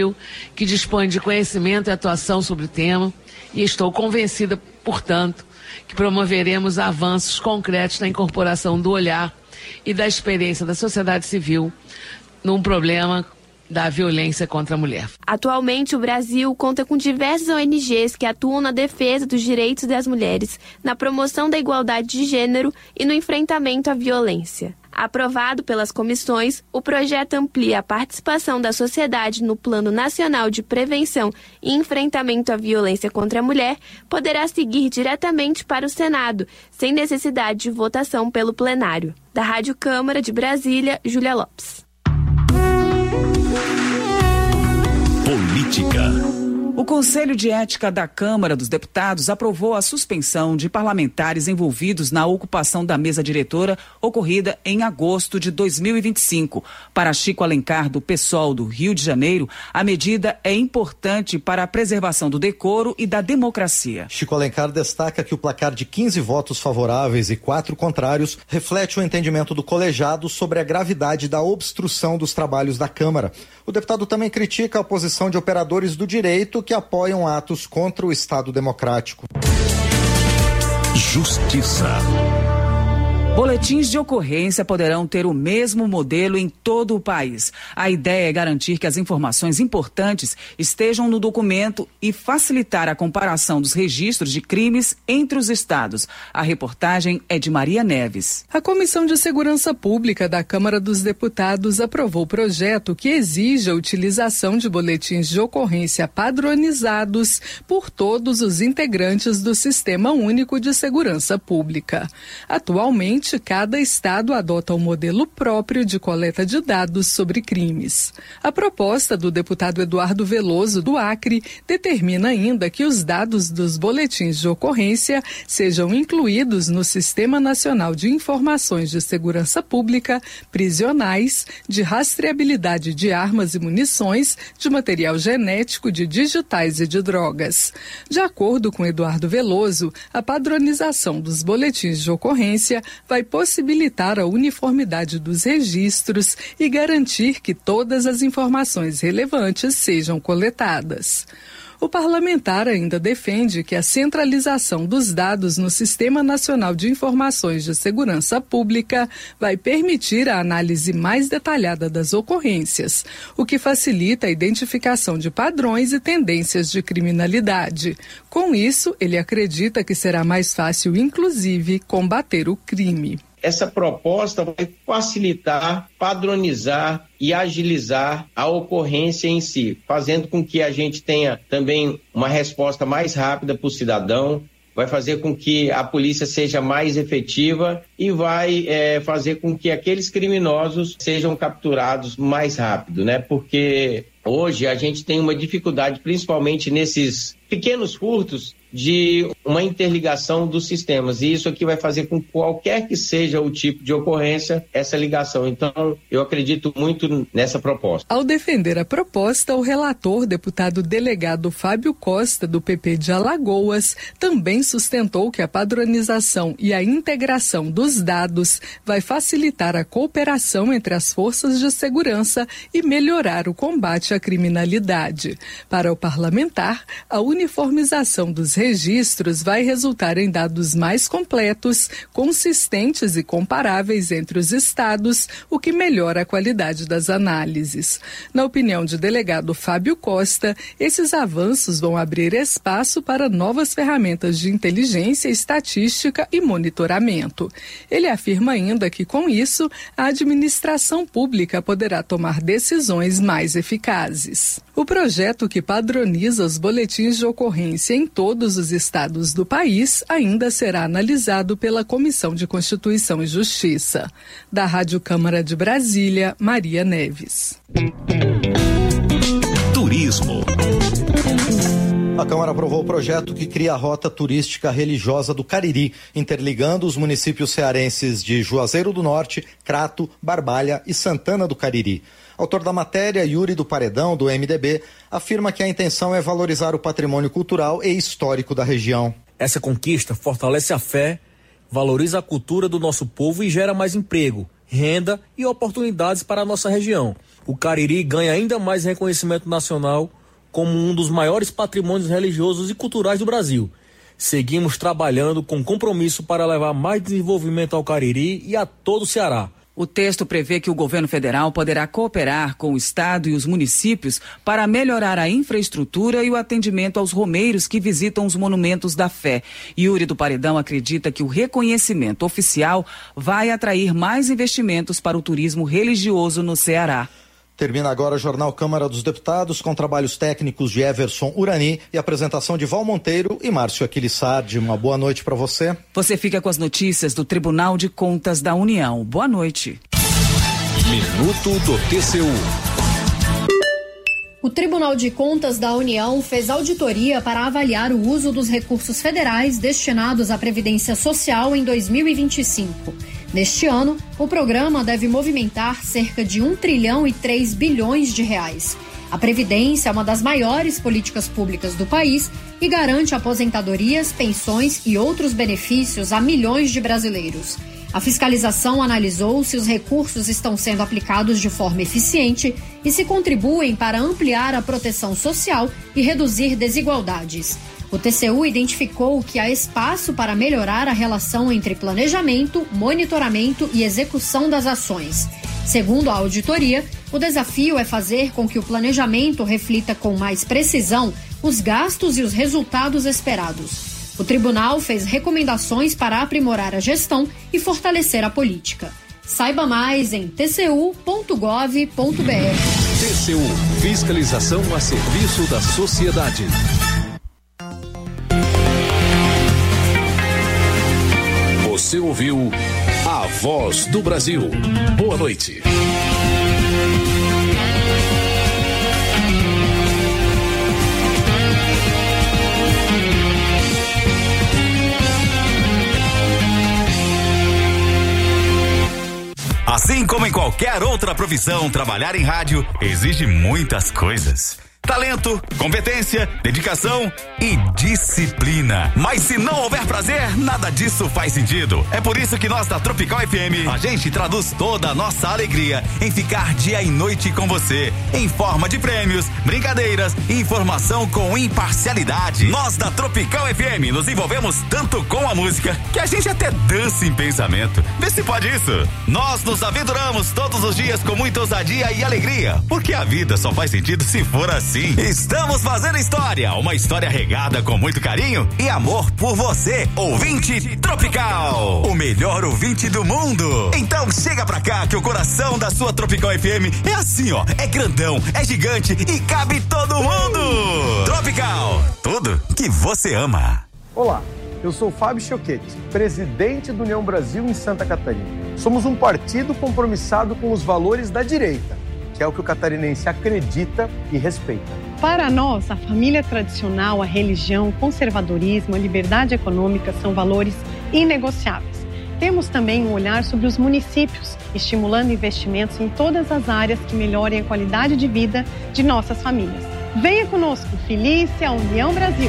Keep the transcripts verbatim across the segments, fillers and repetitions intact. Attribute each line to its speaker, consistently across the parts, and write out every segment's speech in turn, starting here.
Speaker 1: que dispõe de conhecimento e atuação sobre o tema, e estou convencida, portanto, que promoveremos avanços concretos na incorporação do olhar e da experiência da sociedade civil num problema da violência contra a mulher.
Speaker 2: Atualmente, o Brasil conta com diversas O N Gs que atuam na defesa dos direitos das mulheres, na promoção da igualdade de gênero e no enfrentamento à violência. Aprovado pelas comissões, o projeto amplia a participação da sociedade no Plano Nacional de Prevenção e Enfrentamento à Violência contra a Mulher, poderá seguir diretamente para o Senado, sem necessidade de votação pelo plenário. Da Rádio Câmara de Brasília, Júlia Lopes.
Speaker 3: Política.
Speaker 4: O Conselho de Ética da Câmara dos Deputados aprovou a suspensão de parlamentares envolvidos na ocupação da mesa diretora ocorrida em agosto de dois mil e vinte e cinco. Para Chico Alencar, do PSOL do Rio de Janeiro, a medida é importante para a preservação do decoro e da democracia.
Speaker 5: Chico Alencar destaca que o placar de quinze votos favoráveis e quatro contrários reflete o entendimento do colegiado sobre a gravidade da obstrução dos trabalhos da Câmara. O deputado também critica a posição de operadores do direito que apoiam atos contra o Estado democrático.
Speaker 3: Justiça.
Speaker 4: Boletins de ocorrência poderão ter o mesmo modelo em todo o país. A ideia é garantir que as informações importantes estejam no documento e facilitar a comparação dos registros de crimes entre os estados. A reportagem é de Maria Neves.
Speaker 6: A Comissão de Segurança Pública da Câmara dos Deputados aprovou o projeto que exige a utilização de boletins de ocorrência padronizados por todos os integrantes do Sistema Único de Segurança Pública. Atualmente, cada estado adota um modelo próprio de coleta de dados sobre crimes. A proposta do deputado Eduardo Veloso, do Acre, determina ainda que os dados dos boletins de ocorrência sejam incluídos no Sistema Nacional de Informações de Segurança Pública, prisionais, de rastreabilidade de armas e munições, de material genético, de digitais e de drogas. De acordo com Eduardo Veloso, a padronização dos boletins de ocorrência vai possibilitar a uniformidade dos registros e garantir que todas as informações relevantes sejam coletadas. O parlamentar ainda defende que a centralização dos dados no Sistema Nacional de Informações de Segurança Pública vai permitir a análise mais detalhada das ocorrências, o que facilita a identificação de padrões e tendências de criminalidade. Com isso, ele acredita que será mais fácil, inclusive, combater o crime.
Speaker 7: Essa proposta vai facilitar, padronizar e agilizar a ocorrência em si, fazendo com que a gente tenha também uma resposta mais rápida para o cidadão, vai fazer com que a polícia seja mais efetiva e vai é, fazer com que aqueles criminosos sejam capturados mais rápido, né? Porque hoje a gente tem uma dificuldade, principalmente nesses pequenos furtos, de uma interligação dos sistemas, e isso aqui vai fazer com que qualquer que seja o tipo de ocorrência, essa ligação. Então, eu acredito muito nessa proposta.
Speaker 6: Ao defender a proposta, o relator, deputado delegado Fábio Costa, do P P de Alagoas, também sustentou que a padronização e a integração dos dados vai facilitar a cooperação entre as forças de segurança e melhorar o combate à criminalidade. Para o parlamentar, a uniformização dos registros vai resultar em dados mais completos, consistentes e comparáveis entre os estados, o que melhora a qualidade das análises. Na opinião do delegado Fábio Costa, esses avanços vão abrir espaço para novas ferramentas de inteligência, estatística e monitoramento. Ele afirma ainda que, com isso, a administração pública poderá tomar decisões mais eficazes. O projeto que padroniza os boletins de ocorrência em todos os estados do país ainda será analisado pela Comissão de Constituição e Justiça. Da Rádio Câmara de Brasília, Maria Neves.
Speaker 3: Turismo.
Speaker 5: A Câmara aprovou o projeto que cria a rota turística religiosa do Cariri, interligando os municípios cearenses de Juazeiro do Norte, Crato, Barbalha e Santana do Cariri. Autor da matéria, Yuri do Paredão, do M D B, afirma que a intenção é valorizar o patrimônio cultural e histórico da região.
Speaker 8: Essa conquista fortalece a fé, valoriza a cultura do nosso povo e gera mais emprego,
Speaker 3: renda e oportunidades para a nossa região. O Cariri ganha ainda mais reconhecimento nacional como um dos maiores patrimônios religiosos e culturais do Brasil. Seguimos trabalhando com compromisso para levar mais desenvolvimento ao Cariri e a todo o Ceará.
Speaker 4: O texto prevê que o governo federal poderá cooperar com o estado e os municípios para melhorar a infraestrutura e o atendimento aos romeiros que visitam os monumentos da fé. Yuri do Paredão acredita que o reconhecimento oficial vai atrair mais investimentos para o turismo religioso no Ceará.
Speaker 5: Termina agora o Jornal Câmara dos Deputados com trabalhos técnicos de Everson Urani e apresentação de Val Monteiro e Márcio Aquilissardi. Uma boa noite para você.
Speaker 4: Você fica com as notícias do Tribunal de Contas da União. Boa noite.
Speaker 8: Minuto do T C U.
Speaker 9: O Tribunal de Contas da União fez auditoria para avaliar o uso dos recursos federais destinados à Previdência Social em dois mil e vinte e cinco. Neste ano, o programa deve movimentar cerca de um trilhão e três bilhões de reais. A Previdência é uma das maiores políticas públicas do país e garante aposentadorias, pensões e outros benefícios a milhões de brasileiros. A fiscalização analisou se os recursos estão sendo aplicados de forma eficiente e se contribuem para ampliar a proteção social e reduzir desigualdades. O T C U identificou que há espaço para melhorar a relação entre planejamento, monitoramento e execução das ações. Segundo a auditoria, o desafio é fazer com que o planejamento reflita com mais precisão os gastos e os resultados esperados. O tribunal fez recomendações para aprimorar a gestão e fortalecer a política. Saiba mais em t c u ponto gov ponto b r.
Speaker 8: T C U, fiscalização a serviço da sociedade. Você ouviu A Voz do Brasil. Boa noite.
Speaker 10: Assim como em qualquer outra profissão, trabalhar em rádio exige muitas coisas. Talento, competência, dedicação e disciplina. Mas se não houver prazer, nada disso faz sentido. É por isso que nós da Tropical F M, a gente traduz toda a nossa alegria em ficar dia e noite com você, em forma de prêmios, brincadeiras e informação com imparcialidade. Nós da Tropical F M nos envolvemos tanto com a música que a gente até dança em pensamento. Vê se pode isso. Nós nos aventuramos todos os dias com muita ousadia e alegria, porque a vida só faz sentido se for assim. Sim, estamos fazendo história, uma história regada com muito carinho e amor por você, ouvinte Tropical, o melhor ouvinte do mundo. Então chega pra cá que o coração da sua Tropical F M é assim, ó, é grandão, é gigante e cabe todo mundo. Tropical, tudo que você ama.
Speaker 11: Olá, eu sou Fábio Choquete, presidente do União Brasil em Santa Catarina. Somos um partido compromissado com os valores da direita, que é o que o catarinense acredita e respeita.
Speaker 12: Para nós, a família tradicional, a religião, o conservadorismo, a liberdade econômica são valores inegociáveis. Temos também um olhar sobre os municípios, estimulando investimentos em todas as áreas que melhorem a qualidade de vida de nossas famílias. Venha conosco, Felícia, União Brasil.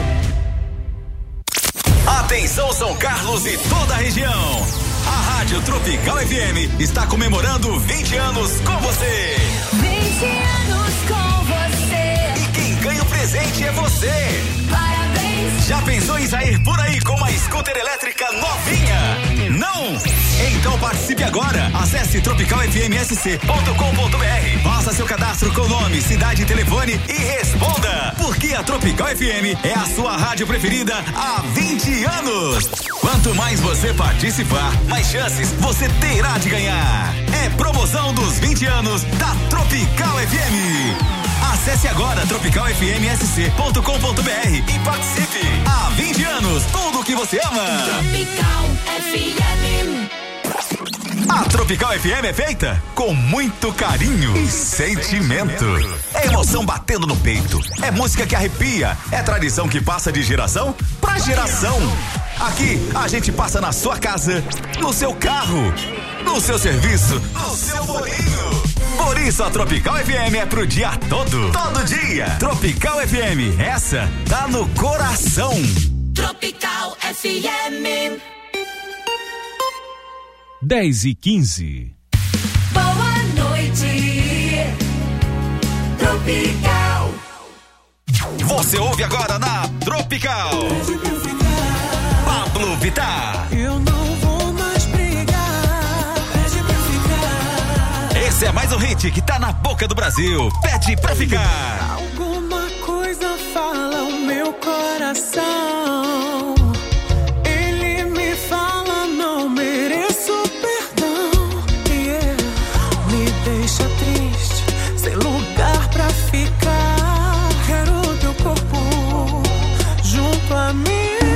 Speaker 10: Atenção São Carlos e toda a região. A Rádio Tropical F M está comemorando vinte anos com você.
Speaker 13: vinte anos com você.
Speaker 10: E quem ganha o presente é você.
Speaker 13: Parabéns.
Speaker 10: Já pensou em sair por aí com uma scooter elétrica novinha? Não? Então participe agora. Acesse tropical f m s c ponto com ponto b r. Faça seu cadastro com nome, cidade e telefone e responda. Porque a Tropical F M é a sua rádio preferida há vinte anos. Quanto mais você participar, mais chances você terá de ganhar. É promoção dos vinte anos da Tropical F M. Acesse agora tropical f m s c ponto com ponto b r e participe. Há vinte anos, tudo o que você ama.
Speaker 13: Tropical F M.
Speaker 10: A Tropical F M é feita com muito carinho e sentimento. É emoção batendo no peito. É música que arrepia. É tradição que passa de geração pra geração. Aqui a gente passa na sua casa, no seu carro, no seu serviço, no seu bolinho. Por isso a Tropical F M é pro dia todo. Todo dia. Tropical F M, essa tá no coração.
Speaker 13: Tropical F M.
Speaker 8: dez e quinze.
Speaker 13: Tropical.
Speaker 10: Você ouve agora na Tropical. Pablo Vittar.
Speaker 14: Eu não vou mais brigar. Pede pra ficar.
Speaker 10: Esse é mais um hit que tá na boca do Brasil. Pede pra ficar.
Speaker 14: Alguma coisa fala o meu coração. Ele me fala, não mereço perdão. Yeah. Me deixa triste, sem lugar pra ficar. Quero teu corpo junto a mim.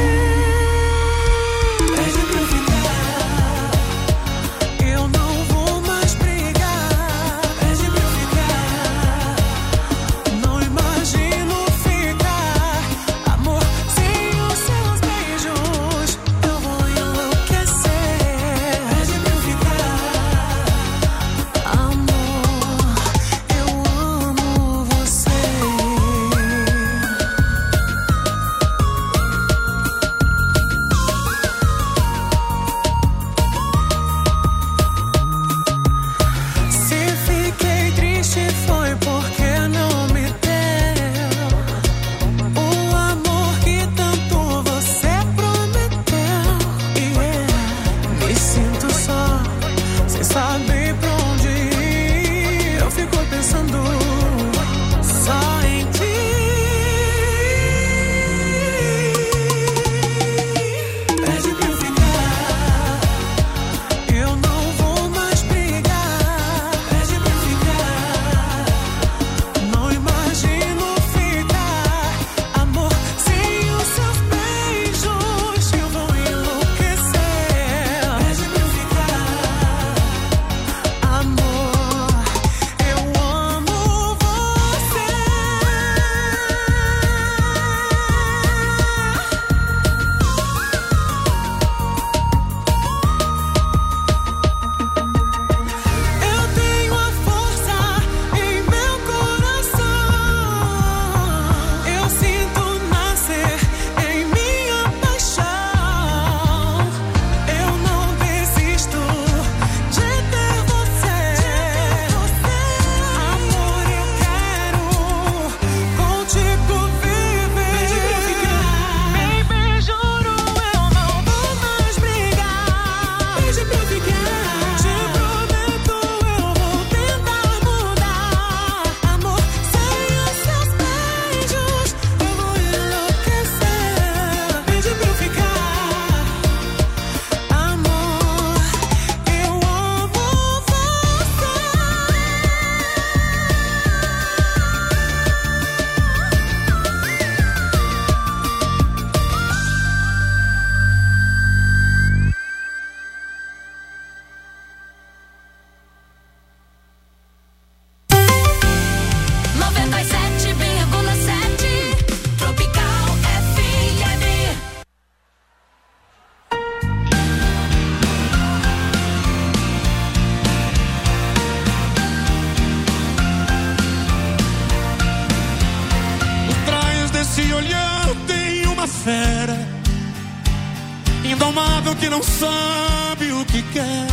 Speaker 15: Que não sabe o que quer,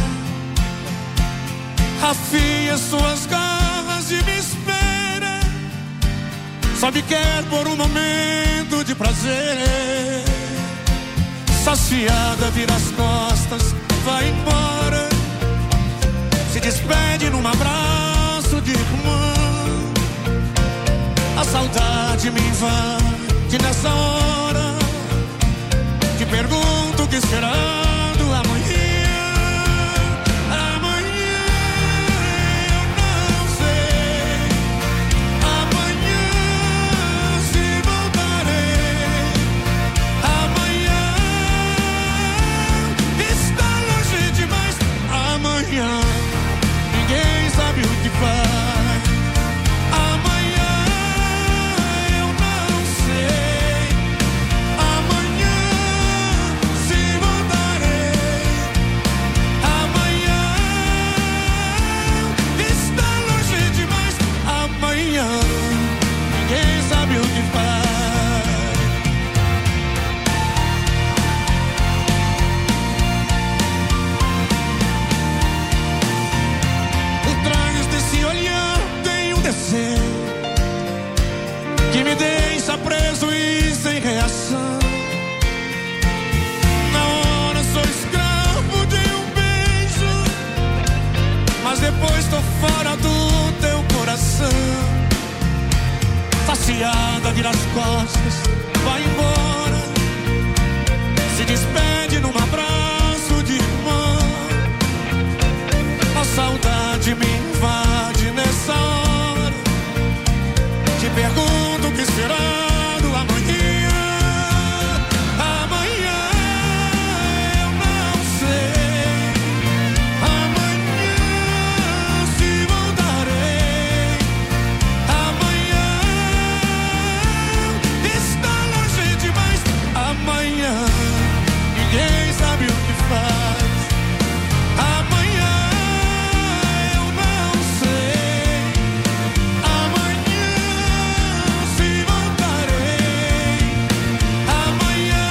Speaker 15: afia suas garras e me espera. Só me quer por um momento de prazer. Saciada, vira as costas, vai embora. Se despede num abraço de irmã. A saudade me invade nessa hora. Te pergunto o que será do amanhã. Amanhã eu não sei. Amanhã se voltarei. Amanhã está longe demais. Amanhã ninguém sabe o que faz. Amanhã eu não sei. Amanhã se voltarei. deixa preso e sem reação. Na hora sou escravo de um beijo, mas depois tô fora do teu coração. Saciada, vira as costas, vai embora, se despede num abraço de irmã. A saudade me invade nessa hora. Te pergunto o que será do amanhã. Amanhã eu não sei. Amanhã se voltarei. Amanhã está longe demais. Amanhã ninguém sabe o que faz. Amanhã eu não sei. Amanhã se voltarei. Amanhã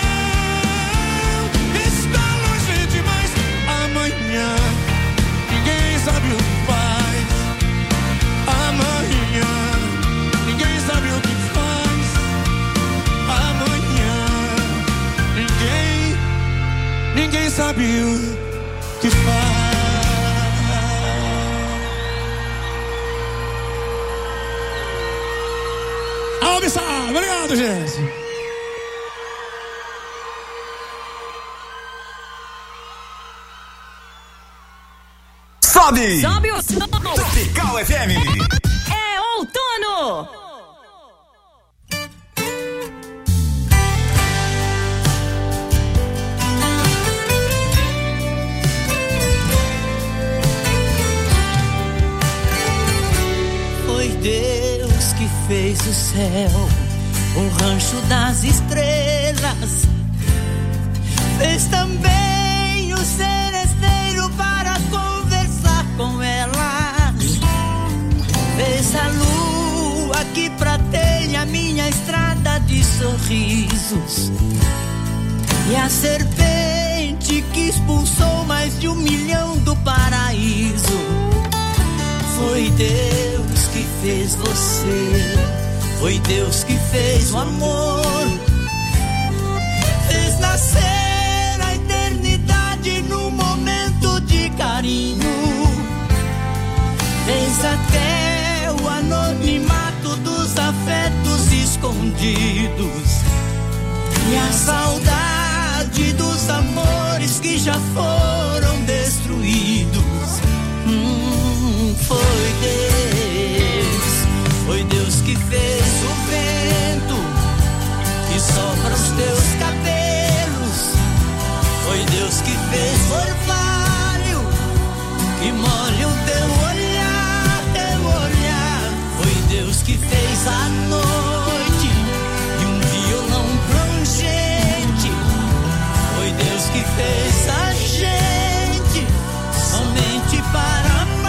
Speaker 15: está longe demais. Amanhã ninguém sabe o que faz. Amanhã ninguém sabe o que faz. Amanhã ninguém, ninguém sabe o que faz. Alô, Bissau, obrigado, gente.
Speaker 10: Sobe!
Speaker 16: Sobe o som!
Speaker 10: Tropical F M!
Speaker 16: É outono!
Speaker 17: Foi Deus que fez o céu, um rancho das estrelas. Fez também o seresteiro para conversar com elas. Fez a lua que prateia a minha estrada de sorrisos, e a serpente que expulsou mais de um milhão do paraíso. Foi Deus que fez você, foi Deus que fez o amor. Fez nascer a eternidade num momento de carinho. Fez até o anonimato dos afetos escondidos, e a saudade dos amores que já foram destruídos. Hum, foi Deus, foi Deus que fez o vento que sopra os teus cabelos. Foi Deus que fez o orvalho que molha o teu olhar, teu olhar. Foi Deus que fez a noite e um violão plangente. Foi Deus que fez a gente somente para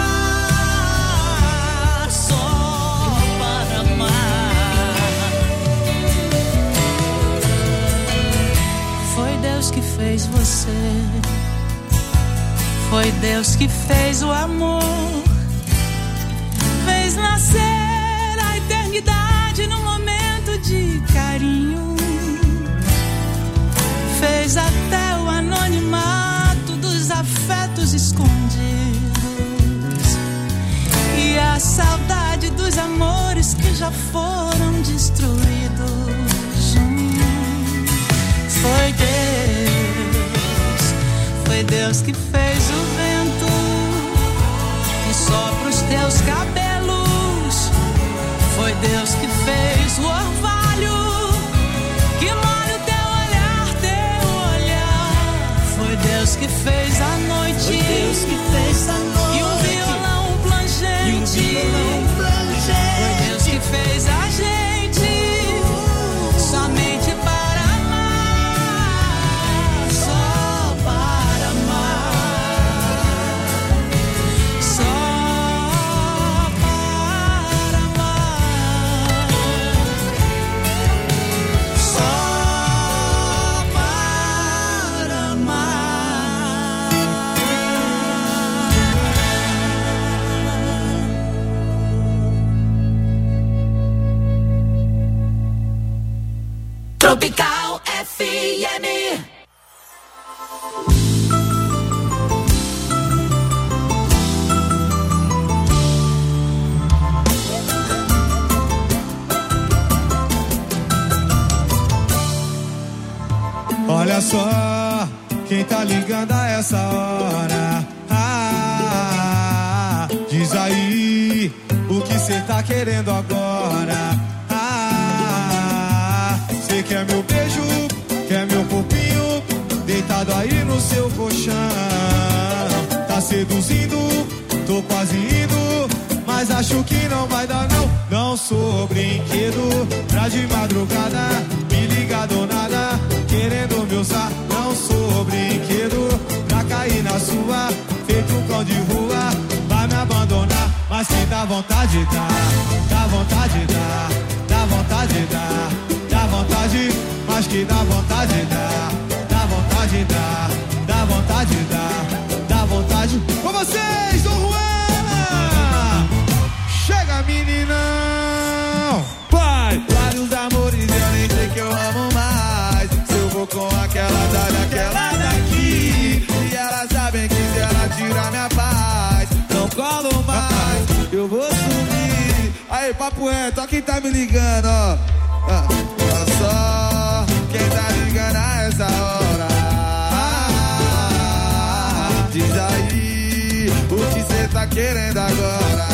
Speaker 17: amar, só para amar. Foi Deus que fez você, foi Deus que fez o amor. Fez nascer a eternidade num momento de carinho. Fez até o anonimato dos afetos escondidos, e a saudade dos amores que já foram destruídos. Hum, Foi Deus, foi Deus que fez o vento que sopra os teus cabelos. Foi Deus que fez o orvalho que molha o teu olhar, teu olhar. Foi Deus que fez a noite, foi Deus que fez a noite, e um violão plangente, e um violão plangente. Foi Deus que fez a gente somente para amar, só para amar, só para amar.
Speaker 13: Tropical F M.
Speaker 18: Olha só, quem tá ligando a essa hora? Ah, diz aí o que cê tá querendo agora. Ah, cê quer meu beijo, quer meu corpinho deitado aí no seu colchão. Tá seduzindo, tô quase indo, mas acho que não vai dar não. Não sou brinquedo pra de madrugada me ligar do nada, querendo me usar. Não sou brinquedo pra cair na sua, feito um cão de rua, vai me abandonar. Mas se dá vontade, dá, dá vontade, dá, dá vontade, dá, dá vontade, mas que dá vontade, dá, dá vontade, dá, dá vontade, dá, dá vontade. Com vocês, Dom Juana! Chega, meninão! Pai! Vários amores, eu nem sei que eu amo mais. Se eu vou com aquela da daquela daqui, e elas sabem que se ela tirar minha paz, não colo mais, eu vou sumir. Aí, papo reto, ó quem tá me ligando, ó. Ah, olha só, quem tá ligando a essa hora? Ah, diz aí o que cê tá querendo agora.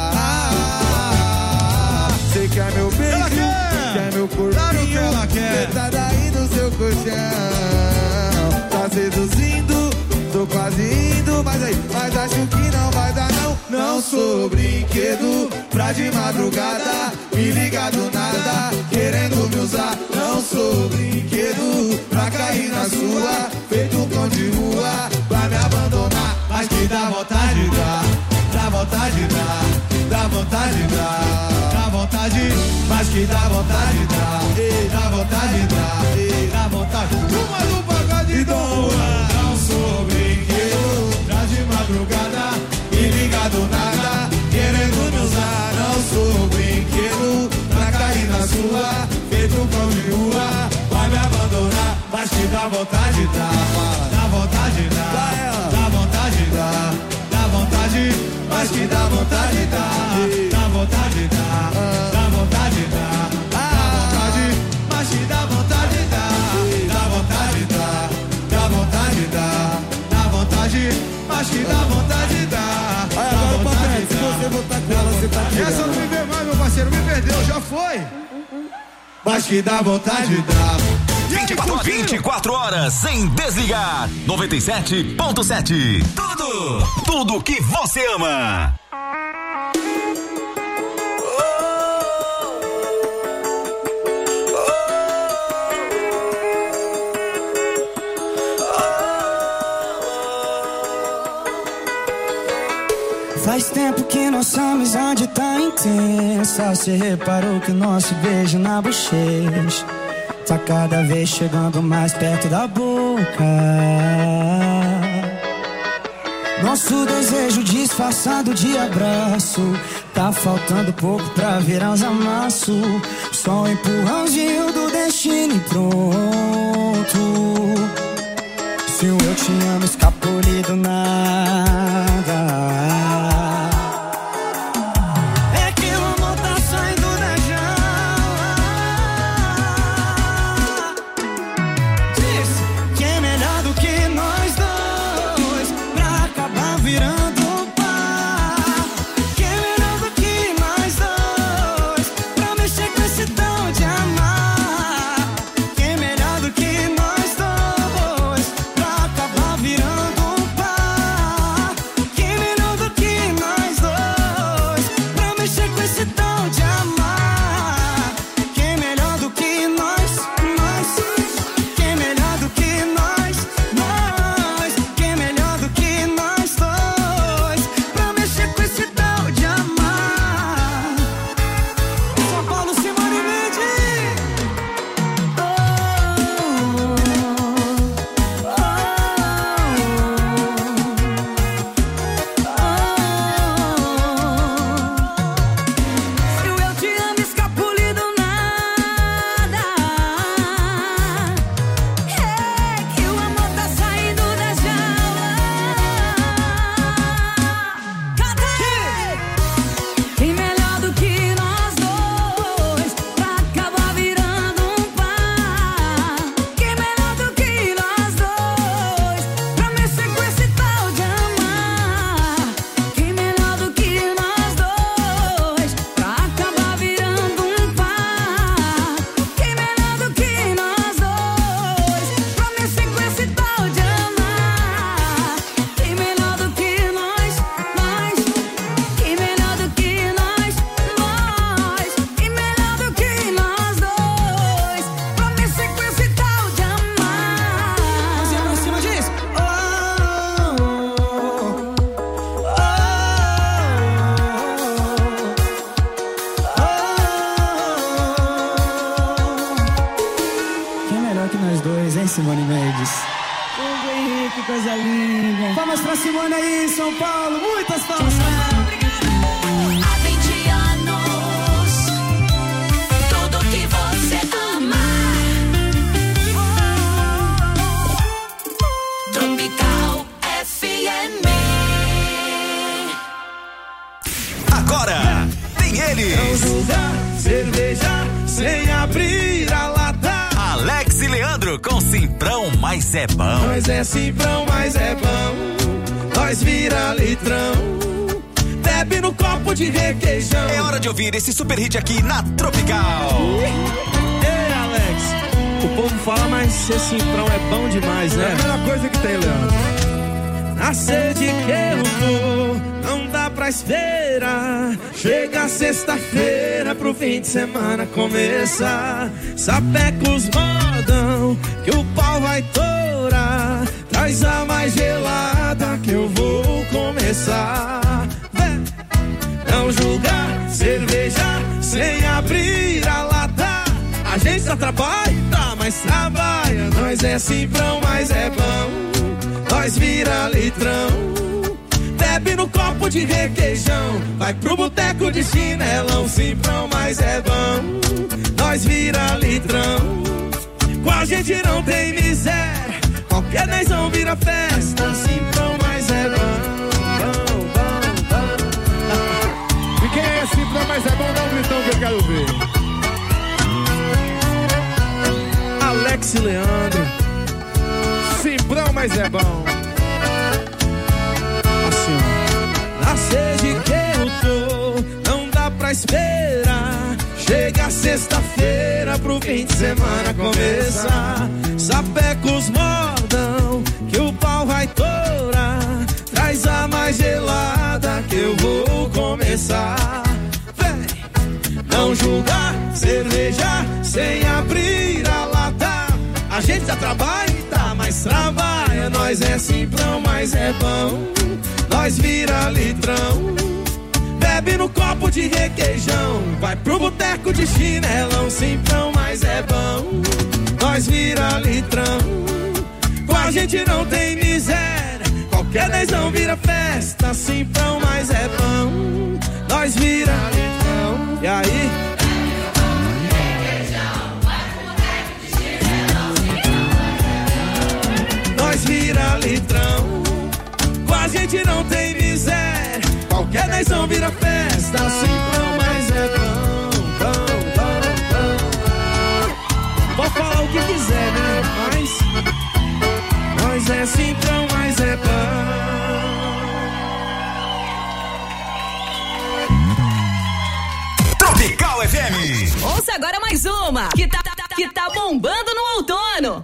Speaker 18: Cê quer meu beijo, quer, quer meu corpinho, deitado aí no seu colchão. Tá seduzindo, tô quase indo, mas aí, mas acho que não vai dar não. Não sou brinquedo pra de madrugada me ligar do nada, querendo me usar. Não sou brinquedo pra cair na sua, feito um cão de rua, vai me abandonar. Mas que dá vontade, dá, dá vontade, dá, dá vontade, dá, dá vontade, mas que dá vontade, dá, dá vontade, dá, dá vontade. Uma do pagode do não sou brinquedo pra de madrugada me ligar do nada, querendo me usar. Não sou brinquedo pra cair na sua, feito um cão de rua, vai me abandonar. Mas que dá vontade, dá, dá vontade, dá, dá vontade, dá, dá vontade, mas que dá vontade, dá, dá vontade, dá, dá vontade, dá, dá vontade, mas que dá vontade, dá, dá vontade, dá, dá vontade, dá, dá vontade, mas que dá vontade, dá. Aí agora, papai, se você voltar com ela, você tá tirando. Essa eu não me vê mais, meu parceiro, me perdeu, já foi. Mas que dá vontade, dá.
Speaker 10: vinte e quatro, vinte e quatro horas sem desligar. noventa e sete ponto sete. Tudo, tudo que você ama.
Speaker 19: Faz tempo que nossa amizade tá intensa. Cê reparou que o nosso beijo na bochecha tá cada vez chegando mais perto da boca. Nosso desejo disfarçado de abraço tá faltando pouco pra virar uns amassos. Só um empurrãozinho do destino e pronto. Se o eu te amo escapole do nada. Virando par, que melhor do que nós dois pra mexer com esse tão Gomes, hein, Simone Mendes? Hugo Henrique, coisa linda. Palmas pra Simone aí, São Paulo. Muitas palmas.
Speaker 13: Há vinte anos, tudo que você ama. Tropical F M.
Speaker 10: Agora tem ele.
Speaker 18: Não julgar, cerveja sem abrir a lata.
Speaker 10: Alex e Leandro com Simprão, mas é bom.
Speaker 18: Nós é Simprão, mas é bom. Nós vira litrão. Bebe no copo de requeijão.
Speaker 10: É hora de ouvir esse super hit aqui na Tropical.
Speaker 18: Ei, Alex, o povo fala, mas ser Simprão é bom demais, né?
Speaker 11: É a melhor coisa que tem, Leandro.
Speaker 18: Na sede que eu tô, não dá pra esperar. Chega sexta-feira pro fim de semana começar. Sapecos modão, que o pau vai torar. Traz a mais gelada que eu vou começar. Vem. Não julgar, cerveja sem abrir a lata. A gente só trabalha, mas trabalha. Nós é Simprão, mas é bom. Nós vira litrão. Bebe no copo de requeijão. Vai pro boteco de chinelão. Simprão, mas é bom. Nós vira litrão. Com a gente não tem miséria. Qualquer dezão vira festa. Simprão, mas é bom. Bom, bom, bom.
Speaker 11: E quem é Simprão, mas é bom? Dá um gritão que eu quero ver.
Speaker 18: Alex e Leandro.
Speaker 11: Simprão, mas é bom.
Speaker 18: Assim, ó. Na sede que eu tô, não dá pra esperar. Chega sexta-feira pro fim de semana começar. Sapecos modão, que o pau vai torar. Traz a mais gelada que eu vou começar. Vem. Não julgar, cerveja sem abrir a lata. A gente já trabalha, tá, mas trabalha. Nós é Simprão, mas é bom. Nós vira litrão. Bebe no copo de requeijão. Vai pro boteco de chinelão. Simprão, mas é bom. Nós vira litrão. Com a gente não tem miséria. Qualquer dezão vira festa. Simprão, mas é bom. Nós vira litrão. E aí? Nós vira litrão. Com a gente não tem miséria. Qualquer dezão vira festa. Simprão, mas é bom, bom, bom, bom. Pode falar o que quiser, né? Mas nós é Simprão, mas é bom.
Speaker 10: Tropical F M.
Speaker 16: Ouça agora mais uma que tá, que tá bombando no outono.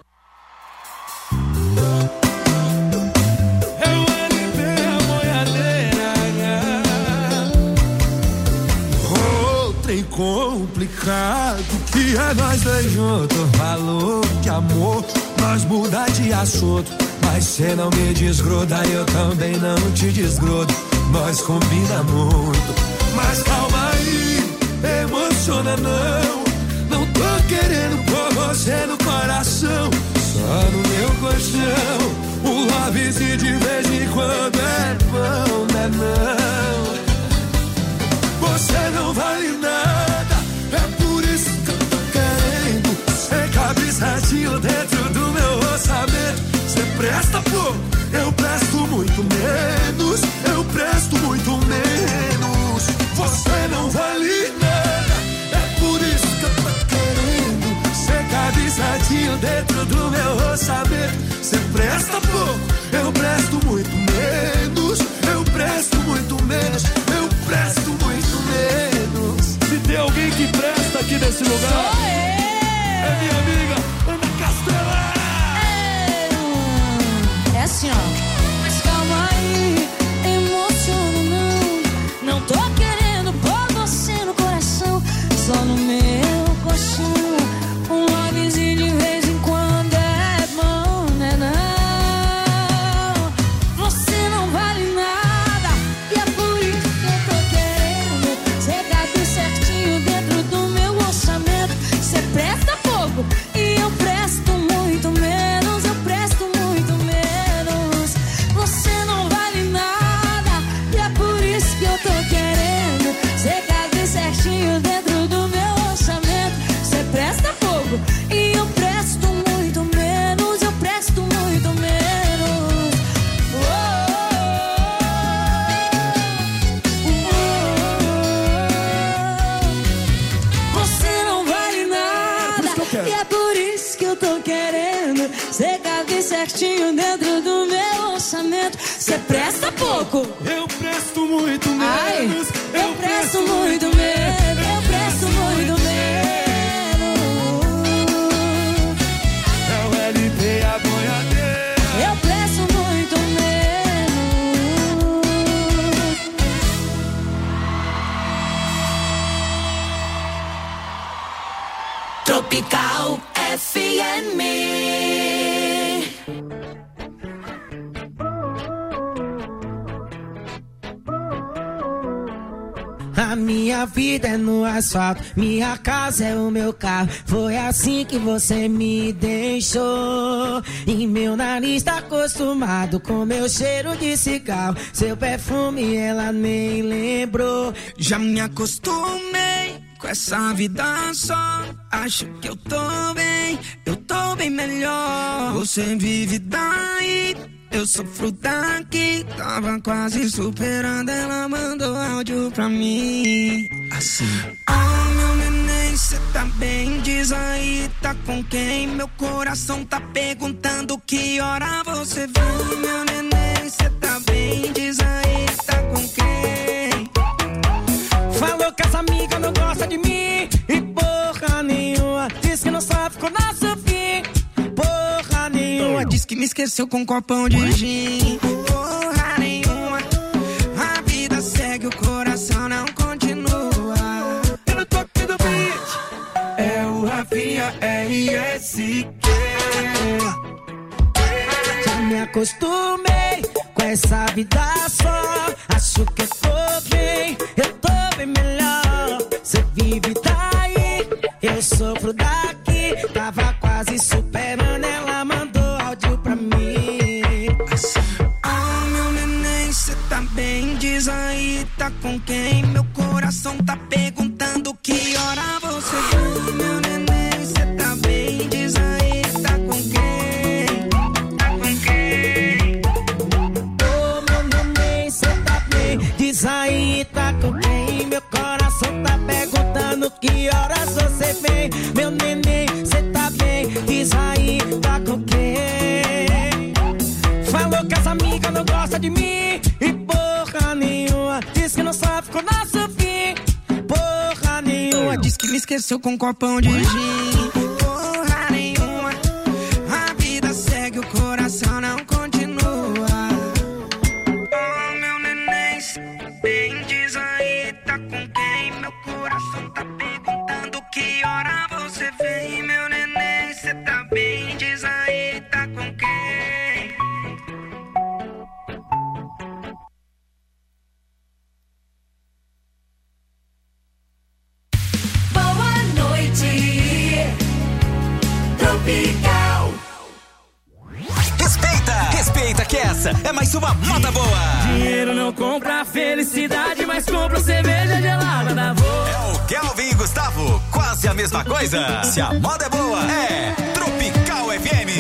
Speaker 14: Complicado que é nós dois juntos. Falou que amor nós muda de assunto, mas cê não me desgruda, eu também não te desgrudo. Nós combina muito, mas calma aí, emociona não. Não tô querendo pôr você no coração, só no meu colchão. O lovezinho de vez em quando é bom, né não? Você não vale nada, é por isso que eu tô querendo. Cê cabe certinho dentro do meu orçamento. Cê presta pouco, eu presto muito menos. Eu presto muito menos. Você não vale nada, é por isso que eu tô querendo. Cê cabe certinho dentro do meu orçamento. Cê presta pouco, eu presto muito menos. Eu presto muito menos. Eu presto muito menos.
Speaker 18: Se tem alguém que presta aqui nesse lugar,
Speaker 16: sou eu.
Speaker 18: É minha amiga Ana Castela.
Speaker 16: É assim, ó. Mas calma aí, emociona não. Não tô querendo pôr você no coração, só no meu colchão. Um lovezinho de vez em quando é bom, né não? Você não vale nada, e é por isso que eu tô querendo. Cê cabe certinho dentro do meu orçamento. Cê presta pouco,
Speaker 11: isso que eu quero.
Speaker 16: E é por isso que eu tô querendo. Cê cabe certinho dentro do meu orçamento. Cê presta pouco.
Speaker 14: Eu presto muito menos.
Speaker 16: Ai, eu presto muito menos. Eu presto muito menos.
Speaker 14: É o L P e a boiadeira.
Speaker 16: Eu presto muito menos.
Speaker 13: Tropical F M.
Speaker 19: A minha vida é no asfalto, minha casa é o meu carro. Foi assim que você me deixou. E meu nariz tá acostumado com meu cheiro de cigarro. Seu perfume ela nem lembrou. Já me acostumei com essa vida só. Acho que eu tô bem, eu tô bem melhor. Você vive daí, eu sofro daqui. Tava quase superando, ela mandou áudio pra mim assim: oh, meu neném, cê tá bem? Diz aí, tá com quem? Meu coração tá perguntando que hora você vem. Meu neném, cê tá bem? Diz aí, tá com quem? Falou que essa amiga não gosta de mim e porra nenhuma. Diz que não sofre com nosso fim, porra nenhuma. Diz que me esqueceu com um copão de gin, porra nenhuma. A vida segue, o coração não continua. Eu no toque do beat é o Rafinha R S Q. Já me acostumei com essa vida só. Acho que eu tô bem, eu tô bem melhor. Cê vive daí, eu sofro daqui. Tava quase superando, ela mandou áudio pra mim assim: oh, meu neném, cê tá bem? Diz aí, tá com quem? Meu coração tá perguntando que hora você vem. Meu neném, cê tá bem? Diz aí, tá com quem? Tá com quem? Oh, meu neném, cê tá bem? Diz aí, tá com quem? Meu coração tá perguntando que horas você vem. Meu neném, cê tá bem? Diz aí, tá com quem? Falou que essa amiga não gosta de mim e porra nenhuma. Diz que não sofre com nosso fim, porra nenhuma. Diz que me esqueceu com um copão de gin, porra nenhuma. A vida segue, o coração não continua. Oh, meu neném, cê tá bem? Diz aí, tá com quem? Meu coração tá perguntando que hora você vem. Meu neném, cê tá bem? Diz aí, tá com quem?
Speaker 13: Boa noite, Tropical.
Speaker 10: Respeita, respeita que essa é mais uma moda boa.
Speaker 20: Dinheiro não compra felicidade, mas compra cerveja gelada da boa.
Speaker 10: É o Kelvin e Gustavo, quase a mesma coisa. Se a moda é boa, é Tropical F M.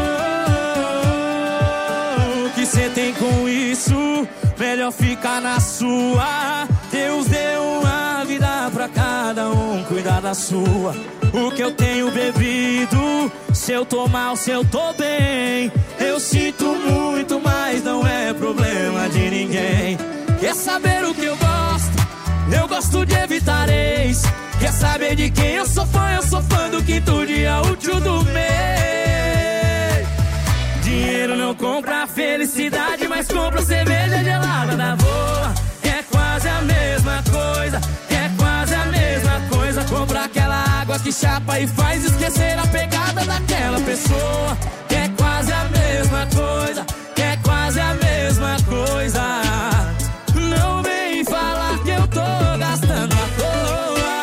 Speaker 20: O que cê tem com isso? Melhor ficar na sua. Deus deu uma vida pra cada um, cuidar da sua. O que eu tenho bebido, se eu tô mal, se eu tô bem, eu sinto muito, mas não é problema de ninguém. Quer saber o que eu gosto? Eu gosto de evitar ex. Quer saber de quem eu sou fã? Eu sou fã do quinto dia útil do mês. Dinheiro não compra felicidade, mas compra cerveja gelada da boa. É quase a mesma coisa, é quase a mesma coisa. Compra aquela água que chapa e faz esquecer a pegada daquela pessoa. É quase a mesma coisa, é quase a mesma coisa. Não vem falar que eu tô gastando à toa.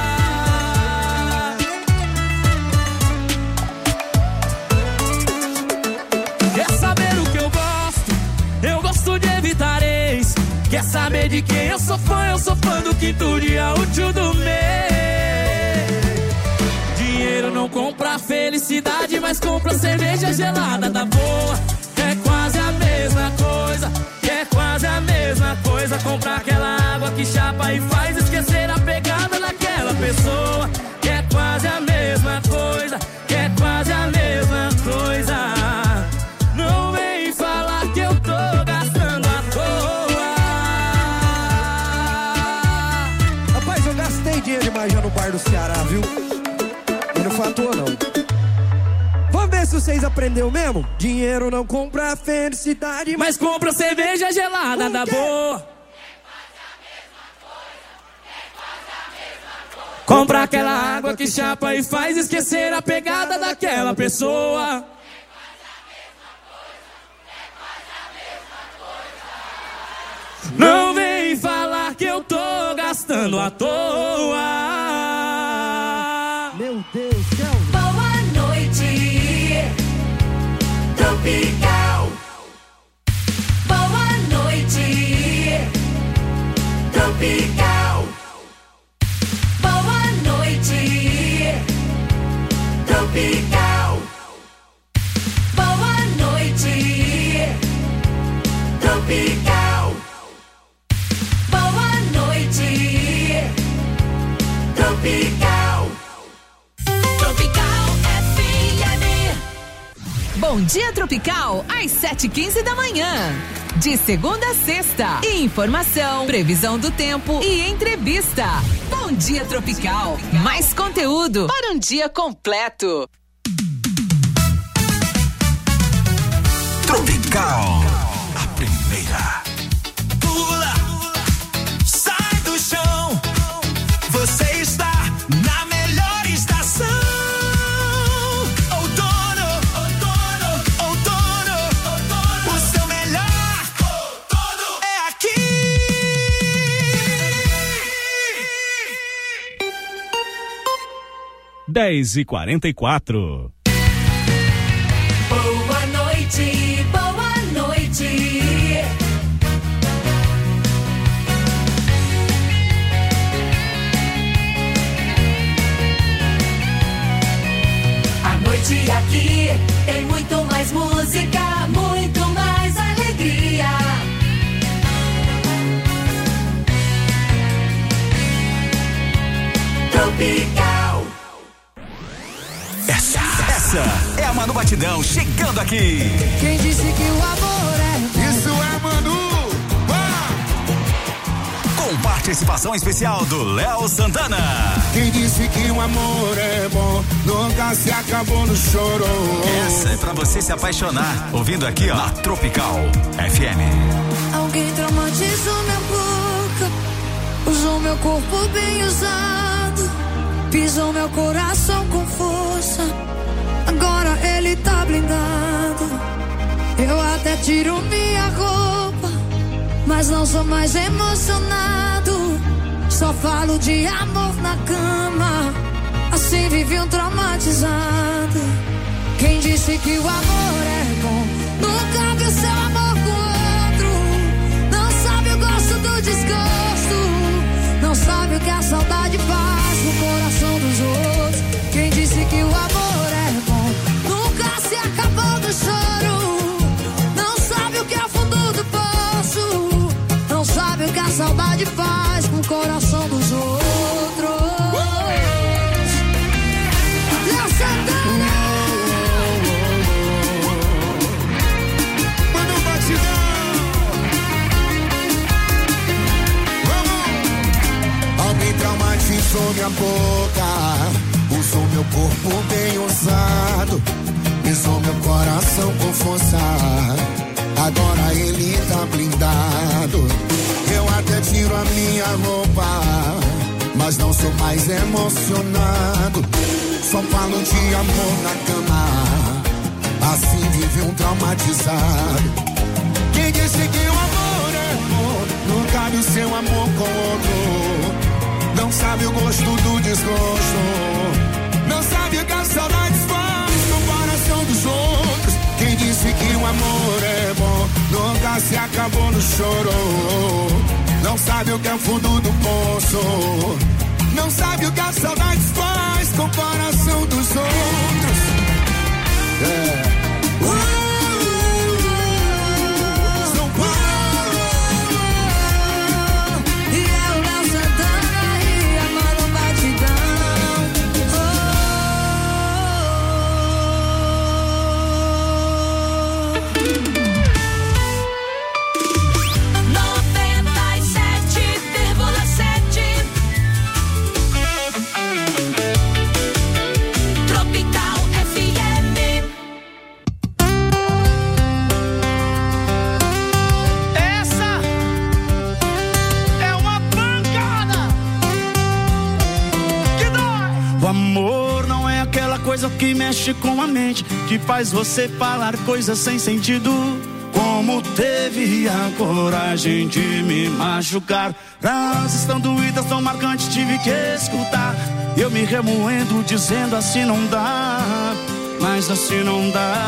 Speaker 20: Quer saber o que eu gosto? Eu gosto de evitar ex. Quer saber de quem eu sou fã? Eu sou fã do quinto dia útil do mês. Dinheiro não compra felicidade, mas compra cerveja gelada da boa. É quase a mesma coisa, é quase a mesma coisa. Comprar aquela água que chapa e faz esquecer a pegada daquela pessoa. É quase a mesma coisa.
Speaker 14: fator, não. Vamos ver se vocês aprenderam mesmo? Dinheiro não compra felicidade,
Speaker 20: mas compra cerveja gelada da boa. Compra aquela água que chapa e faz esquecer a pegada daquela pessoa. Não vem falar que eu tô gastando à toa.
Speaker 14: Meu Deus, céu.
Speaker 13: Boa noite, Tropical. Boa noite, Tropical. Boa noite, Tropical. Boa noite, Tropical. Boa noite, Tropical. Tropical F M.
Speaker 21: Bom dia, Tropical, às sete e quinze da manhã. De segunda a sexta. Informação, previsão do tempo e entrevista. Bom dia, Tropical. Mais conteúdo para um dia completo.
Speaker 10: Tropical, a primeira.
Speaker 13: Pula, sai do chão. Você está na melhor estação. Outono, outono, outono, outono. O seu melhor outono é aqui.
Speaker 22: dez e quarenta e quatro.
Speaker 13: Boa noite, boa noite. A noite aqui tem muito mais música, muito mais alegria. Tropical.
Speaker 10: Essa, essa é a Manu Batidão chegando aqui.
Speaker 13: Quem disse que o amor é...
Speaker 10: Isso é Manu. Com participação especial do Léo Santana.
Speaker 18: Quem disse que o amor é bom, nunca se acabou no choro.
Speaker 10: Essa é pra você se apaixonar. Ouvindo aqui, ó, na Tropical F M.
Speaker 16: Alguém traumatizou minha boca, usou meu corpo bem usado, pisou meu coração com força. Agora ele tá blindado. Eu até tiro minha roupa, mas não sou mais emocionado. Só falo de amor na cama, assim vive um traumatizado. Quem disse que o amor é bom, nunca viu seu amor com outro. Não sabe o gosto do desgosto, não sabe o que a saudade faz no coração dos outros. Quem disse que o amor é bom, nunca se acabou do choro. Não sabe o que é o fundo do poço, não sabe o que a saudade faz com o coração dos outros. Léo Santana.
Speaker 18: Manu Batidão. Vamos. Alguém traumatizou minha boca, usou meu corpo bem usado, pisou meu coração com força. Agora ele tá blindado. Eu até tiro a minha roupa, mas não sou mais emocionado. Só falo de amor na cama, assim vive um traumatizado. Quem disse que o amor é bom, nunca viu seu amor com outro. Não sabe o gosto do desgosto, não sabe o que a saudade faz no coração dos outros. Quem disse que o amor é bom, nunca se acabou no choro. Não sabe o que é o fundo do poço, não sabe o que a saudade faz com o coração dos outros. É. Uh! São Paulo.
Speaker 16: E é o Léo Santana e a Manu Batidão.
Speaker 13: noventa e sete vírgula sete.
Speaker 20: coisa que mexe com a mente, que faz você falar coisas sem sentido. Como teve a coragem de me machucar? Frases tão doídas, tão marcantes, tive que escutar. Eu me remoendo, dizendo assim não dá, mas assim não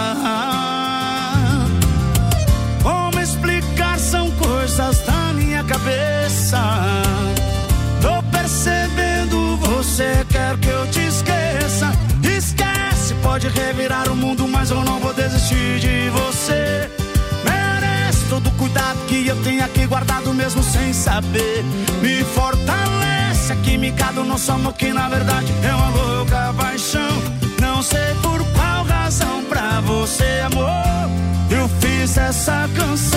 Speaker 20: dá. Como explicar? São coisas da minha cabeça. Tô percebendo, você quer que eu te esqueça. Esquece, pode revirar o mundo, mas eu não vou desistir de você. Merece todo o cuidado que eu tenho aqui guardado, mesmo sem saber. Me fortalece a química do nosso amor, que na verdade é uma louca paixão. Não sei por qual razão pra você, amor, eu fiz essa canção.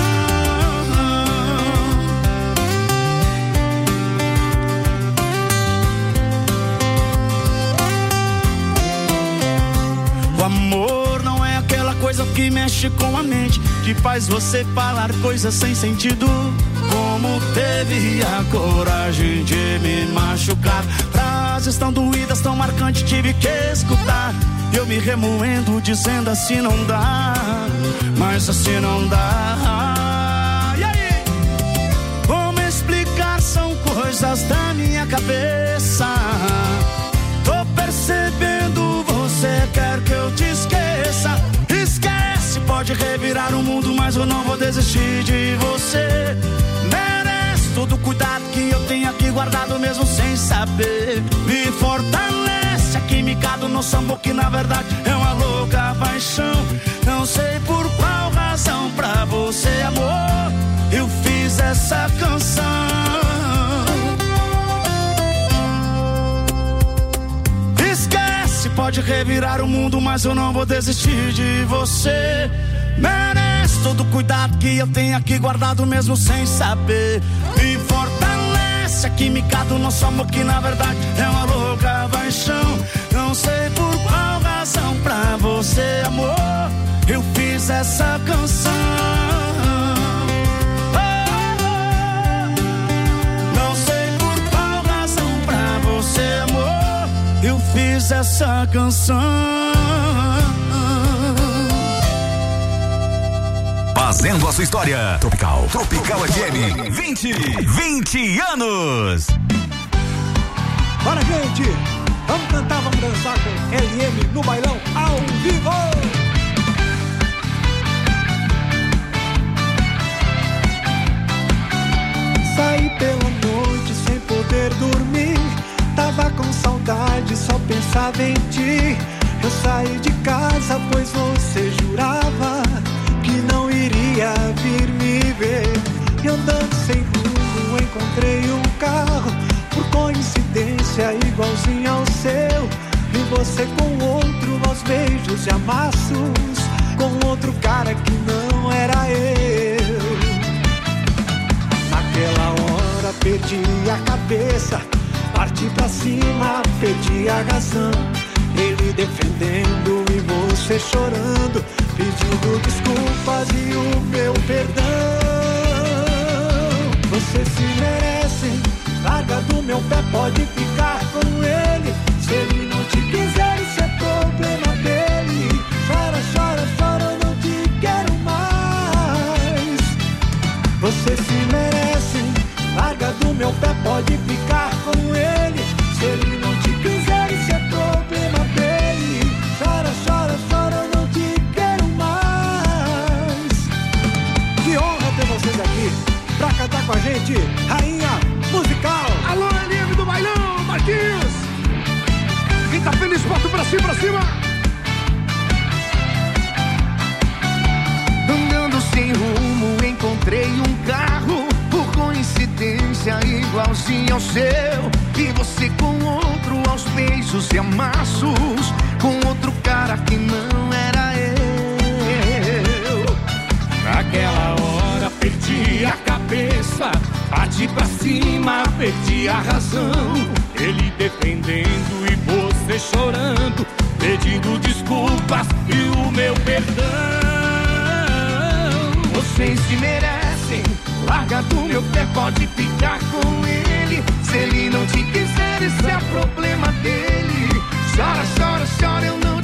Speaker 20: O amor não é aquela coisa que mexe com a mente, que faz você falar coisas sem sentido. Como teve a coragem de me machucar? Frases tão doídas, tão marcantes, tive que escutar. Eu me remoendo, dizendo assim não dá, mas assim não dá. E aí? Como explicar? São coisas da minha cabeça. Tô percebendo, você quer que eu te esqueça. Esquece, pode revirar o mundo, mas eu não vou desistir de você. Merece todo o cuidado que eu tenho aqui guardado, mesmo sem saber. Me fortalece a química do nosso amor, que na verdade é uma louca paixão. Não sei por qual razão pra você, amor, eu fiz essa canção. Esquece, pode revirar o mundo, mas eu não vou desistir de você. Merece todo o cuidado que eu tenho aqui guardado, mesmo sem saber. Me fortalece a química do nosso amor, que na verdade é uma louca paixão. Não sei por qual razão pra você, amor, eu fiz essa canção. Não sei por qual razão pra você, amor, eu fiz essa canção.
Speaker 10: Fazendo a sua história. Tropical. Tropical F M. vinte, vinte anos.
Speaker 1: Bora, gente. Vamos cantar, vamos dançar com L M no bailão ao vivo.
Speaker 2: Saí pela noite sem poder dormir. Tava com saudade, só pensava em ti. Eu saí de casa, pois você jurava que não iria vir me ver. E andando sem rumo, encontrei um carro, por coincidência igualzinho ao seu. Vi você com outro, aos beijos e amassos, com outro cara que não era eu. Naquela hora perdi a cabeça, parti pra cima, perdi a razão. Ele defendendo e você chorando, pedindo desculpas e o meu perdão. Você se merece, larga do meu pé, pode ficar com ele. Se ele não te quiser, isso é problema dele. Chora, chora, chora, eu não te quero mais. Você se merece, larga do meu pé, pode ficar com ele. Se ele não te quiser, isso é problema dele. Chora, chora, chora, eu não te quero mais.
Speaker 1: Que honra ter vocês aqui pra cantar com a gente, Rainha Musical. Alô, L M do bailão, Marquinhos. Quem tá feliz, bota pra cima, pra cima.
Speaker 2: Andando sem rumo, encontrei um carro, por coincidência igualzinho ao seu. E você com outro, aos beijos e amassos, com outro cara que não era eu.
Speaker 20: Naquela hora perdi a cabeça, parti pra cima, perdi a razão. Ele defendendo e você chorando, pedindo desculpas e o meu perdão.
Speaker 2: Vocês se merecem, larga do meu pé, pode ficar com ele. Se ele não te quiser, isso é problema dele. Chora, chora, chora, eu não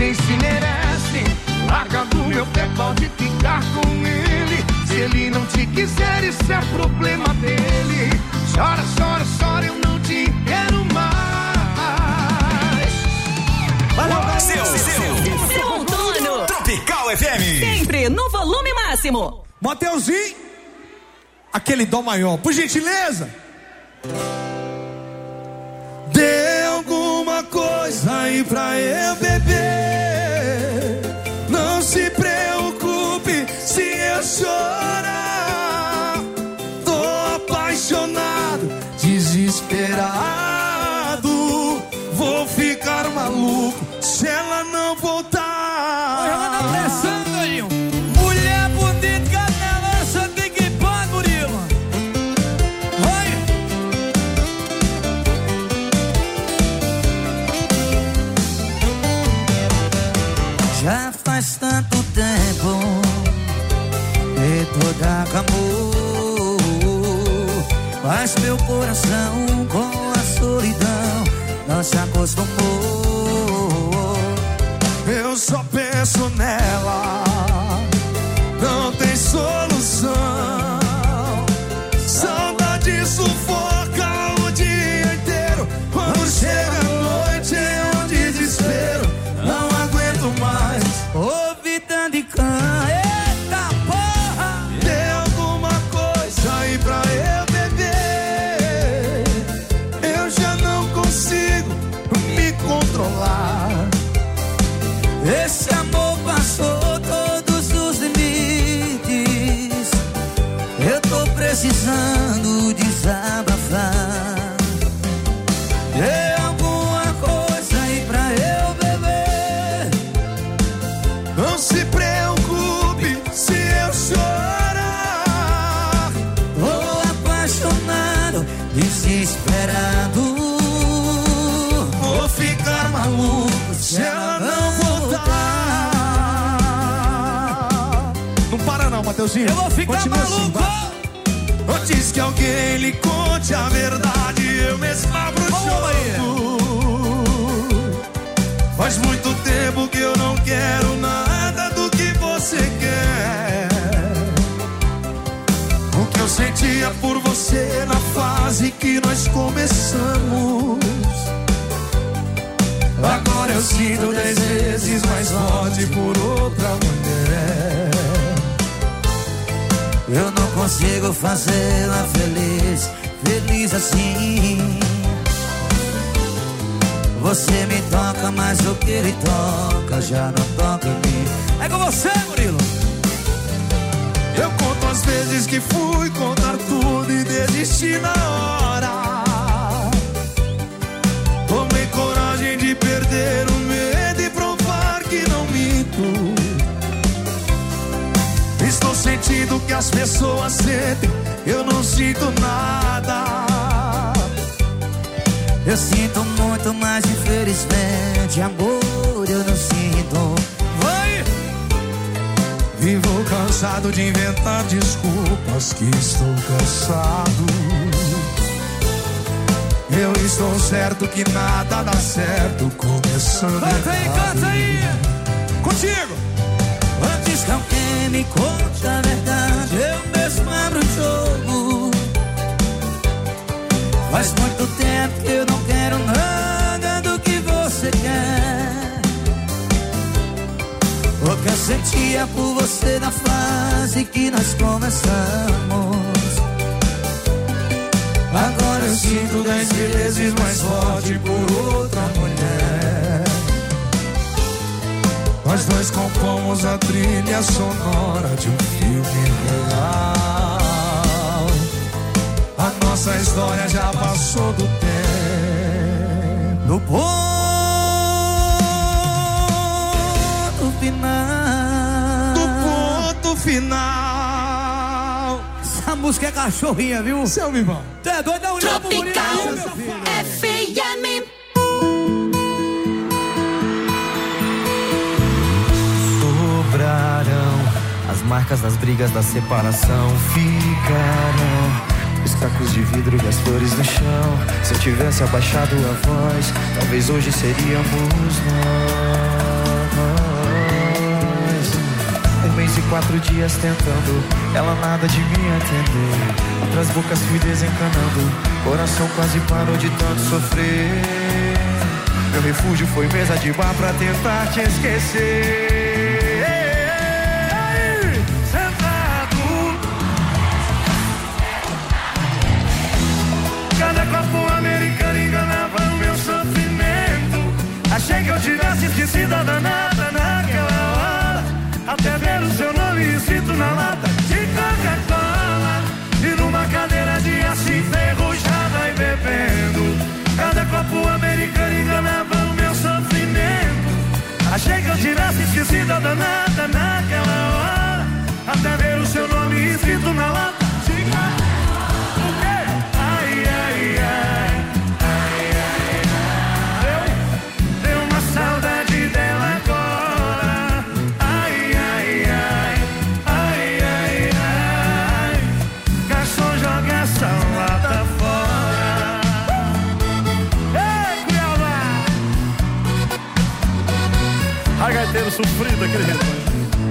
Speaker 1: vocês se merecem. Larga do meu pé, pode ficar com ele. Se ele não te quiser, isso é problema dele. Chora, chora, chora, eu não te quero mais.
Speaker 10: Valeu, seu, seu, seu, seu outono. Tropical F M.
Speaker 4: Sempre no volume máximo.
Speaker 1: Mateuzinho, aquele dó maior, por gentileza.
Speaker 14: Dê alguma coisa aí pra eu beber. Não se preocupe se eu chorar. Tô apaixonado, desesperado. Vou ficar maluco se ela não voltar.
Speaker 1: Ela tá pressando aí.
Speaker 14: Mulher bonita, canela, só tem que pôr, Murilo. Oi.
Speaker 19: Já faz tanto tempo que toda acabou, mas meu coração com a solidão não se acostumou.
Speaker 14: Eu só penso nela, não tem solução. Saudade sufoca o dia inteiro. Quando chega a noite é um desespero. Não aguento mais
Speaker 19: ouvir tanto de cã. Eita porra!
Speaker 14: Dê alguma coisa aí pra eu beber. Eu já não consigo me controlar.
Speaker 19: Esse amor passou todos os limites. Eu tô precisando desabafar. Dê alguma coisa aí pra eu beber.
Speaker 14: Não se preocupe se eu chorar.
Speaker 19: Tô apaixonado, desesperado.
Speaker 14: Vou ficar maluco se ela não voltar. Não para não, Mateuzinho.
Speaker 1: Eu vou ficar
Speaker 14: Continua
Speaker 1: maluco.
Speaker 14: Assim, antes que alguém lhe conte a verdade, eu mesmo abro o jogo. Faz muito tempo que eu não quero nada do que você quer. O que eu sentia por você na fase que nós começamos, agora eu sinto dez vezes mais forte por outra mulher.
Speaker 19: Eu não consigo fazê-la feliz, feliz assim. Você me toca, mas o que ele toca já não toca em mim.
Speaker 14: É com você, Murilo. Eu conto as vezes que fui contar tudo e desisti na hora. Tomei coragem de perder o medo e provar que não minto. Estou sentindo que as pessoas sentem, eu não sinto nada.
Speaker 19: Eu sinto muito, mas infelizmente amor eu não sinto.
Speaker 14: Vai! Vivo cansado de inventar desculpas, que estou cansado. Eu estou certo que nada dá certo, começando
Speaker 1: Canta aí, canta aí. Contigo.
Speaker 19: Antes que alguém me conte a verdade, eu mesmo abro o jogo. Faz muito tempo que eu não quero nada do que você quer. O que eu sentia por você na fase que nós começamos,
Speaker 14: agora eu sinto dez vezes mais forte por outra mulher. Nós dois compomos a trilha sonora de um filme real. A nossa história já passou do tempo.
Speaker 19: no ponto final.
Speaker 14: Do ponto final.
Speaker 1: Essa música é cachorrinha, viu?
Speaker 14: Seu Vivão.
Speaker 1: Tu é doido? Dá um olhar pro bonito aí, meu filho.
Speaker 21: F M.
Speaker 6: Sobrarão as marcas das brigas da separação. Ficarão os cacos de vidro e as flores no chão. Se eu tivesse abaixado a voz, talvez hoje seríamos nós. quatro dias tentando, ela nada de me atender. Outras bocas fui desencanando, coração quase parou de tanto sofrer. Meu refúgio foi mesa de bar pra tentar te esquecer. Aí, sentado,
Speaker 1: cada copo americano enganava o meu sofrimento. Achei que eu tivesse esquecido a danada naquela hora, até ver o seu nome escrito na lata de Coca-Cola. E numa cadeira de aço enferrujada e bebendo. Cada copo americano enganava o meu sofrimento. Achei que eu tivesse esquecido a danada naquela hora, até ver o seu nome escrito na lata de Coca-Cola. Ai, ai, ai, ai, ai, ai. Deu uma saudade dela agora. Ai, ai, ai, ai, ai, ai. Garçom, joga essa lata fora. Ei, Cuiabá!
Speaker 3: Ai, gaiteiro sofrido, aquele rebanho.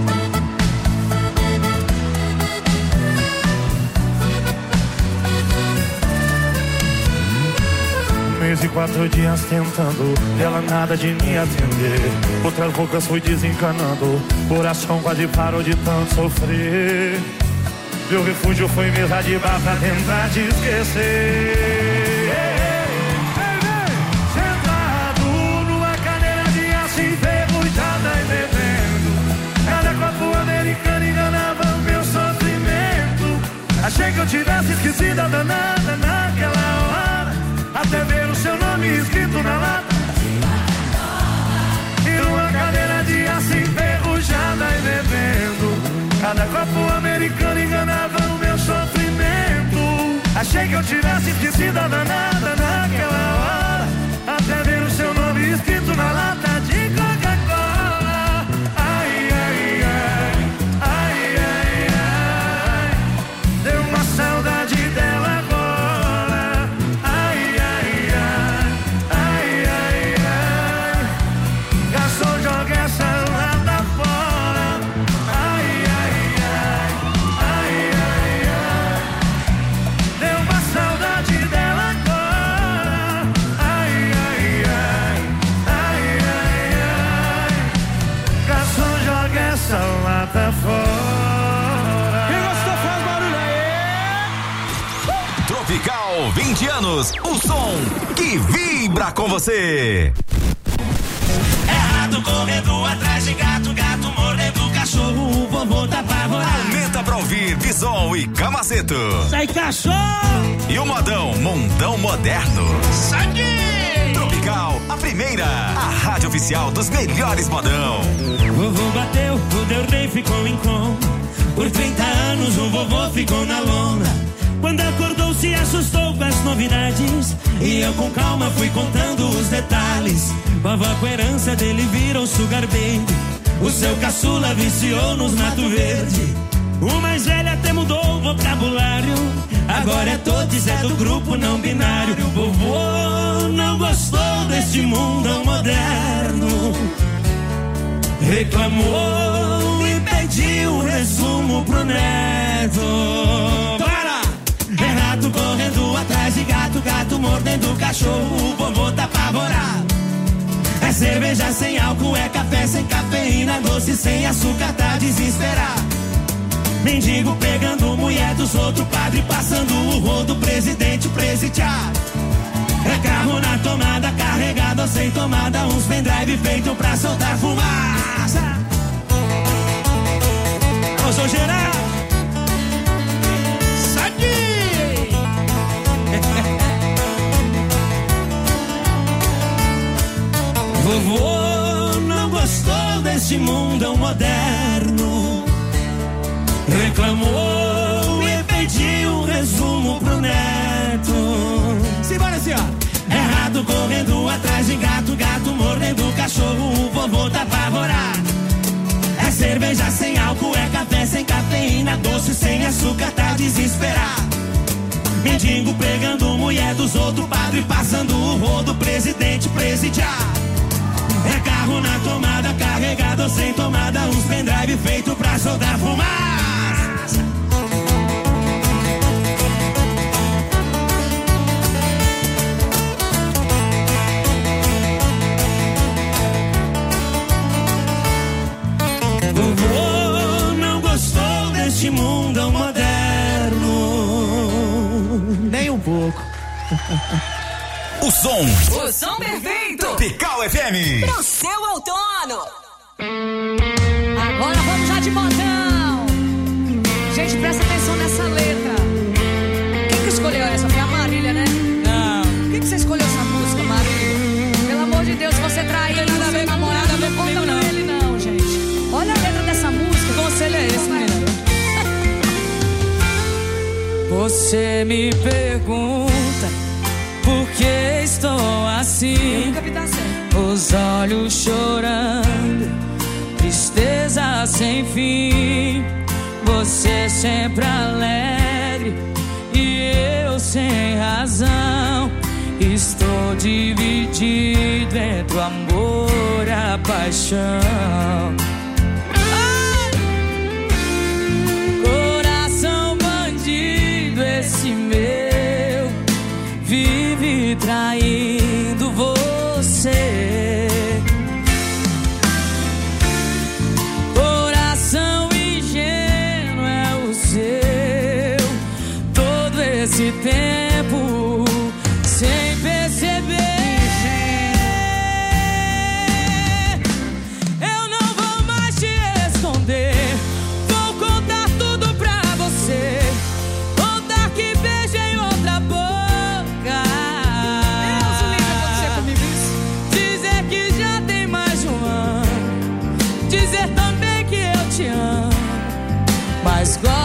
Speaker 1: Mês e quatro dias tentando, ela nada de me atender. Outras bocas fui desencanando, coração quase parou de tanto sofrer. Meu refúgio foi mesa de bar pra tentar te esquecer. Sentado numa cadeira de aço enferrujada e bebendo. Cada copo americano enganava o meu sofrimento. Achei que eu tivesse esquecido a danada naquela hora, até ver o seu nome escrito na lata. E numa cadeira de aço enferrujada e bebendo. Cada copo americano enganava o meu sofrimento. Achei que eu tivesse esquecido a danada naquela hora, até ver o seu nome escrito na lata de Coca-Cola. Ai, ai, ai, ai, ai, ai. Deu uma saudade dela agora. Ai, ai, ai, ai, ai, ai. Garçom, joga essa lata fora. Ai, ai, ai, ai, ai, ai. Deu uma saudade dela agora. Ai, ai, ai, ai, ai, ai. Garçom, joga essa lata fora.
Speaker 10: Quem gostou faz barulho aí. Tropical vinte anos, o som que vibra com você.
Speaker 13: É rato correndo atrás de gato, gato mordendo cachorro, o vovô tá apavorado.
Speaker 10: Aumenta pra ouvir Bison e Camaceto.
Speaker 13: Sai cachorro!
Speaker 10: E o modão, mundão moderno.
Speaker 13: Sangue!
Speaker 10: Tropical, a primeira, a rádio oficial dos melhores modão.
Speaker 20: Vovô bateu, o Deurden ficou em coma. Por trinta anos o vovô ficou na lona. Quando acordou se assustou com as novidades, e eu com calma fui contando os detalhes. Vovó com a herança dele virou sugar baby. O seu caçula viciou nos mato verde. O mais velho até mudou o vocabulário. Agora é todos, é do grupo não binário. Vovô não gostou deste mundo moderno. Reclamou e pediu resumo pro neto. Para! É rato correndo atrás de gato, gato mordendo cachorro, o vovô tá apavorado. É cerveja sem álcool, é café sem cafeína, doce sem açúcar, tá desesperado. Mendigo pegando mulher dos outros, padre passando o rodo, presidente presidiado. É carro na tomada, carregado ou sem tomada, uns pendrive feito pra soltar fumaça. Eu sou Geraldo. Vovô não gostou desse mundo moderno. Reclamou e pediu um resumo pro neto. Simbora assim, ó. É rato correndo atrás de gato, gato mordendo cachorro, o vovô tá apavorado. É cerveja sem álcool, é café sem cafeína, doce sem açúcar, tá desesperado. Mendigo pegando mulher dos outros, padre passando o rodo, presidente presidiado. É carro vivo na tomada, carregado sem tomada, uns pendrive feito pra soltar fumaça. Vovô não gostou deste mundão moderno.
Speaker 18: Nem um pouco.
Speaker 10: O som.
Speaker 21: O som perfeito.
Speaker 10: Tropical F M.
Speaker 21: Pro seu outono. Agora vamos já de modão. Gente, presta atenção nessa letra. Quem que escolheu essa? Foi a Marília, né? Não. Quem que você escolheu essa música, Marília? Pelo amor de Deus, você traiu o seu namorado, não deu conta com ele não, gente. Olha a letra dessa música. Que conselho é esse, menina?
Speaker 20: Você me pergunta por que estou assim, os olhos chorando, tristeza sem fim. Você sempre alegre e eu sem razão. Estou dividido entre o amor e a paixão. Coração bandido, esse meu vive traindo você. Coração ingênuo é o seu. Todo esse tempo sem perceber. Eu não vou mais te esconder. Vou contar tudo pra você. Contar que beijei outra boca. Dizer que já tem mais de um ano. Dizer também que eu te amo. Mas gosto